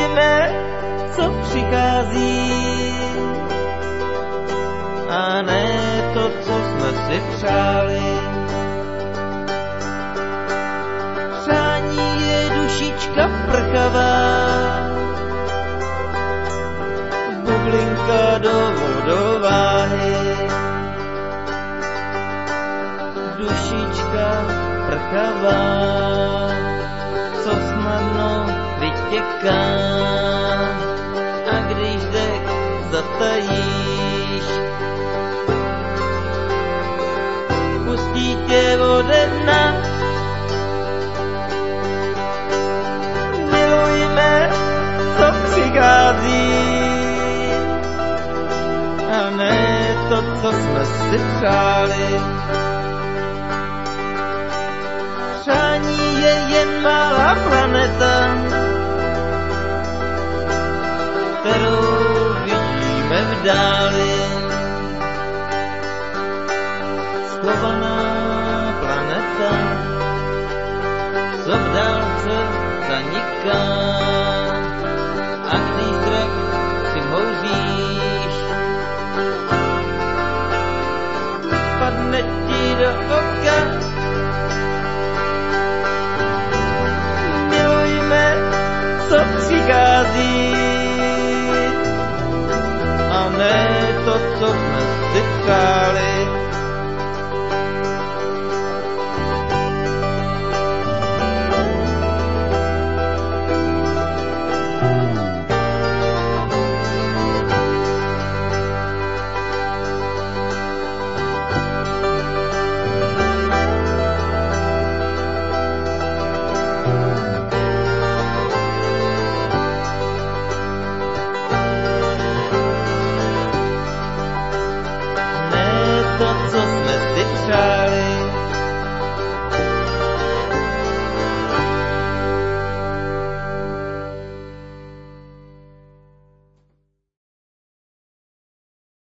Milujme, co přichází, a ne to, co jsme si přáli. Přání je dušička prchavá, bublinka do vodováhy. Dušička prchavá, co snadno vytěká, a když dech zatajíš, pustí tě ode dna. Milujme, co přichází, a ne to, co jsme si přáli. Přání je jen malá planeta, kterou vidíme v dáli. Schovaná planeta, co v dálce zaniká, a když zrak si mouříš, padne ti do oka. Milujme, co přichází, a ne to, co jsme si přáli.